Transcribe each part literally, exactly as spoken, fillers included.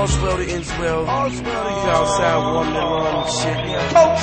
Allswell to Innswell. Allswell, He's outside wanting to run and shit. Oh,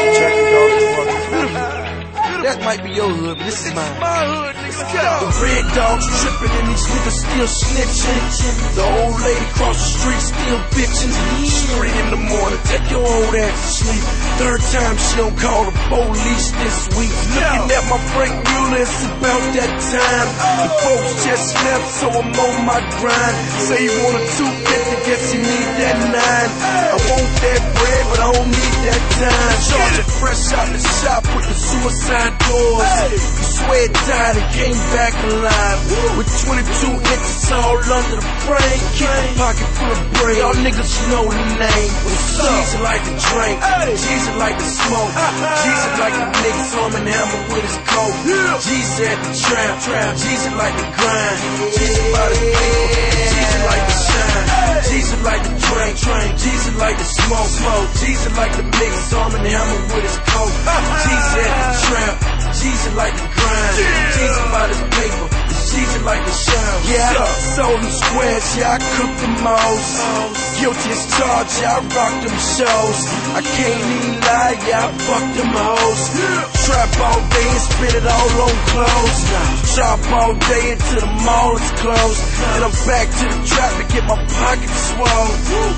That might be your hood, but this is mine. my hood, nigga. The red dogs tripping and these niggas still snitching. The old lady cross the street still bitching. Three in the morning, take your old ass to sleep. Third time she don't call the police this week. Looking at my Frank Mueller, it's about that time. The folks just left, so I'm on my grind. Say he want a two fifty, guess he need that nine. I want that bread, but I don't need that time. Charging fresh out the shop with the suicide doors. You swear died and came back alive. With twenty-two inches all under the frame. Keep a pocket full of brain. Y'all niggas know the name. Jesus like to drink. Jesus like to smoke. Jesus like to niggas arm and hammer with his coat. Jesus at the trap. Jesus like to grind. Jesus by the paper. Jesus like to shine. Jesus like to drink. Jesus like to smoke. Jesus like to mix arm and hammer with his coat. Jesus at the trap. Jesus like to grind. Jesus by this paper. Jesus like to shine. Yeah, I sold them squares. Yeah, I cooked them most. Guilty as charged. Yeah, I rocked them shows. I can't even lie. Yeah, I fucked them hoes. Trap all day and spit it all on clothes. Shop all day until the mall is closed. And I'm back to the trap to get my pockets swole.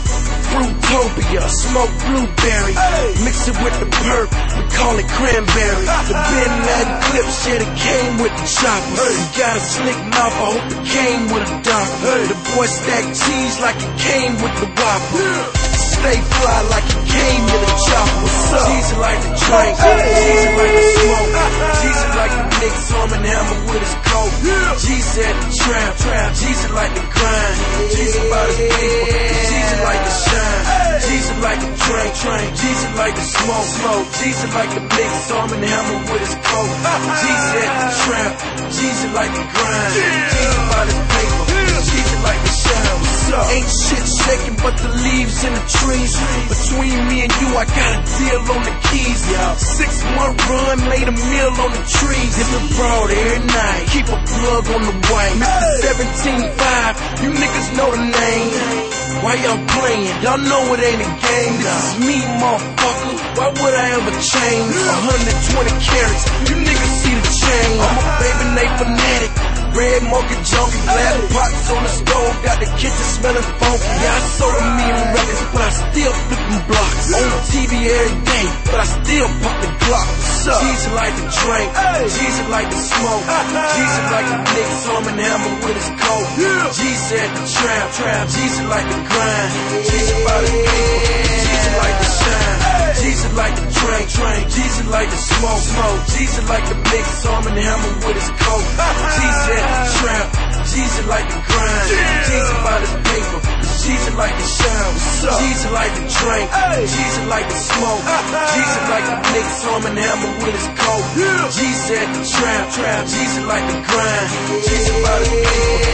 Fruitopia, smoke blueberry, mix it with the perk, we call it cranberry. The Ben Laden clips, yeah, it came with the choppers. You got a slick mouth, I hope it came with a doctor. The boy stack cheese like it came with the whopper. Stay fly like it came with a chopper. Jesus like to drink, Jesus like to smoke, Jesus like to mix arm and hammer with his coat. Jesus at the trap, Jesus like to grind, Jesus by his paper, Jesus like to shine. Jesus like to drink, Jesus like to smoke, smoke. Jesus like to mix arm and hammer with his coat. Jesus at the trap, Jesus like to grind, Jesus by his paper, Jesus like to shine. Ain't shit shaking but the leaves in the trees. Between me and you, I got a deal on the keys. Six month run, made a meal on the trees. Hit the broad every night, keep a plug on the white. Mister seventeen five, you niggas know the name. Why y'all playing? Y'all know it ain't a game. This is me, motherfucker. Why would I ever change? one hundred twenty carats, you niggas see the chain. I'm a baby Nate fanatic. Red mocha junkie, glass pots on the stove, got the kitchen smelling funky. Yeah, I sold a million records, but I still flipping blocks. On T V every day, but I still pop the Glock. Jesus like to drink, Jesus like to smoke, Jesus like to mix arm and hammer with his coat. Jesus at the trap, Jesus like to grind, Jesus by the paper, Jesus like to shine. Jesus like to drink, Jesus like to smoke, smoke. Jesus like to mix arm and hammer with his coat. Jesus at the trap, Jesus like to grind, Jesus by this paper, Jesus like to shine. Jesus like to drink, Jesus like to smoke, Jesus like to mix arm and hammer with his coat. Jesus at the trap, Jesus like to grind, Jesus by this paper.